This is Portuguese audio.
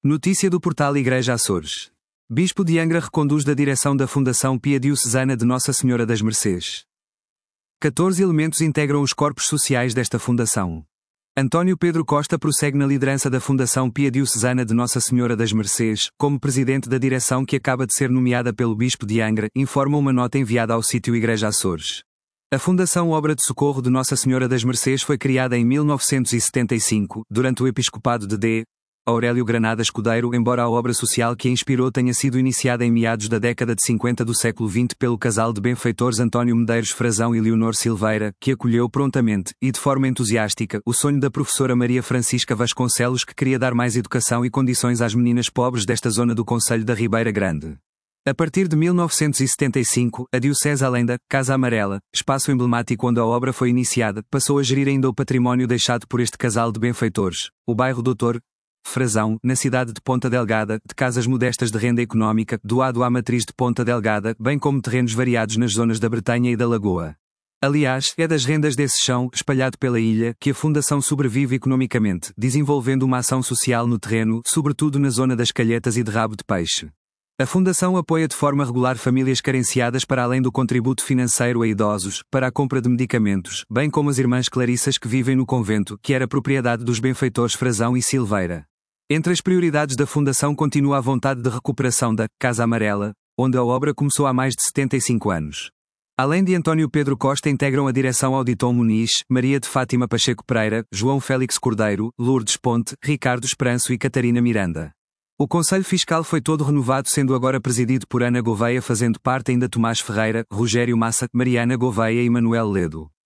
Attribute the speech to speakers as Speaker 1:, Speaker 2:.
Speaker 1: Notícia do portal Igreja Açores. Bispo de Angra reconduz da direção da Fundação Pia Diocesana de Nossa Senhora das Mercês. 14 elementos integram os corpos sociais desta fundação. António Pedro Costa prossegue na liderança da Fundação Pia Diocesana de Nossa Senhora das Mercês, como presidente da direção que acaba de ser nomeada pelo Bispo de Angra, informa uma nota enviada ao sítio Igreja Açores. A Fundação Obra de Socorro de Nossa Senhora das Mercês foi criada em 1975, durante o episcopado de D. Aurélio Granada Escudeiro, embora a obra social que a inspirou tenha sido iniciada em meados da década de 50 do século XX pelo casal de benfeitores António Medeiros Frazão e Leonor Silveira, que acolheu prontamente, e de forma entusiástica, o sonho da professora Maria Francisca Vasconcelos, que queria dar mais educação e condições às meninas pobres desta zona do concelho da Ribeira Grande. A partir de 1975, a Diocese, além da Casa Amarela, espaço emblemático onde a obra foi iniciada, passou a gerir ainda o património deixado por este casal de benfeitores, o bairro Doutor Frazão, na cidade de Ponta Delgada, de casas modestas de renda económica, doado à matriz de Ponta Delgada, bem como terrenos variados nas zonas da Bretanha e da Lagoa. Aliás, é das rendas desse chão, espalhado pela ilha, que a Fundação sobrevive economicamente, desenvolvendo uma ação social no terreno, sobretudo na zona das Calhetas e de Rabo de Peixe. A Fundação apoia de forma regular famílias carenciadas para além do contributo financeiro a idosos, para a compra de medicamentos, bem como as irmãs Clarissas que vivem no convento, que era propriedade dos benfeitores Frazão e Silveira. Entre as prioridades da Fundação continua a vontade de recuperação da Casa Amarela, onde a obra começou há mais de 75 anos. Além de António Pedro Costa, integram a direção Auditon Muniz, Maria de Fátima Pacheco Pereira, João Félix Cordeiro, Lourdes Ponte, Ricardo Esperanço e Catarina Miranda. O Conselho Fiscal foi todo renovado, sendo agora presidido por Ana Gouveia, fazendo parte ainda Tomás Ferreira, Rogério Massa, Mariana Gouveia e Manuel Ledo.